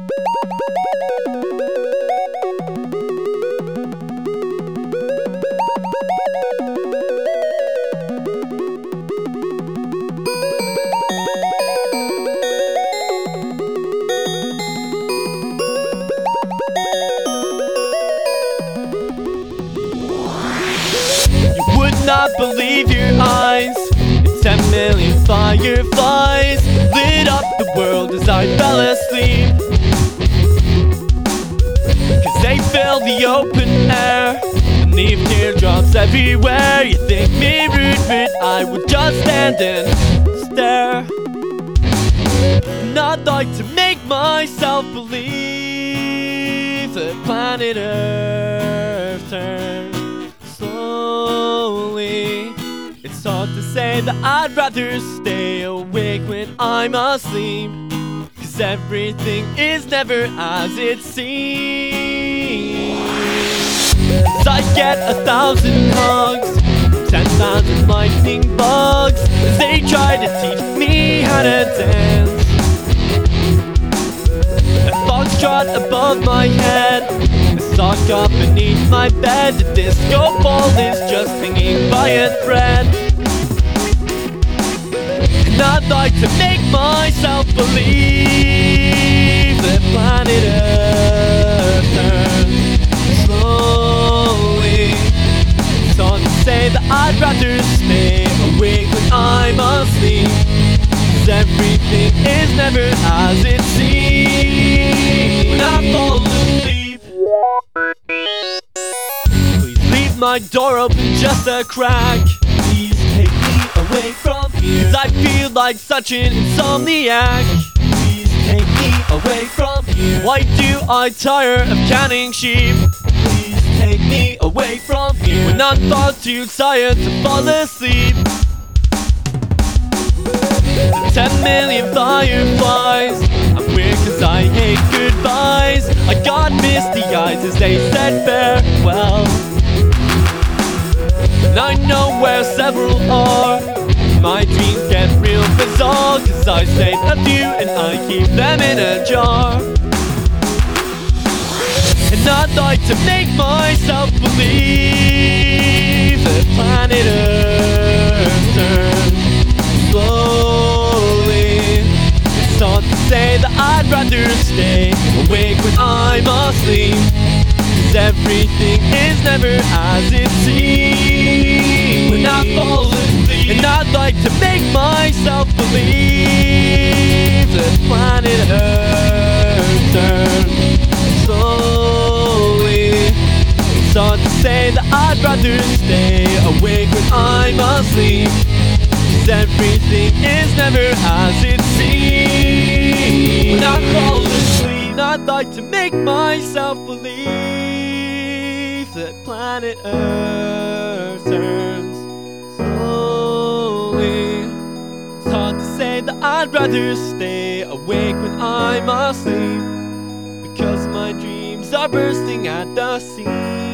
Not believe your eyes. 10 million fireflies lit up the world as I fell asleep. 'Cause they fill the open air and leave teardrops everywhere. You think me rude, but I would just stand and stare. And I'd like to make myself believe that planet Earth turns slowly. It's hard to say that I'd rather stay awake when I'm asleep, 'cause everything is never as it seems. 'Cause I get 1,000 hugs, 10,000 lightning bugs, as they try to teach me how to dance. A foxtrot above my head, sock up beneath my bed. The disco ball is just hanging by a thread. And I'd like to make myself believe that planet Earth turns slowly. It's hard to say that I'd rather stay awake when I'm asleep, 'cause everything is never as it seems. When I fall asleep, my door open just a crack. Please take me away from here, 'cause I feel like such an insomniac. Please take me away from here. Why do I tire of counting sheep? Please take me away from here, when I'm far too tired to fall asleep. The 10 million fireflies, I'm weird 'cause I hate goodbyes. I got misty eyes as they said farewell. And I know where several are. My dreams get real bizarre, 'cause I save a few and I keep them in a jar. And I'd like to make myself believe that planet Earth turns slowly. It's hard to say that I'd rather stay awake when I'm asleep, 'cause everything is never as it seems. When I fall asleep, and I'd like to make myself believe that planet Earth turns slowly. It's hard to say that I'd rather stay awake when I'm asleep, 'cause everything is never as it seems. When I fall asleep, I'd like to make myself believe that planet Earth turns slowly. It's hard to say that I'd rather stay awake when I'm asleep, because my dreams are bursting at the seams.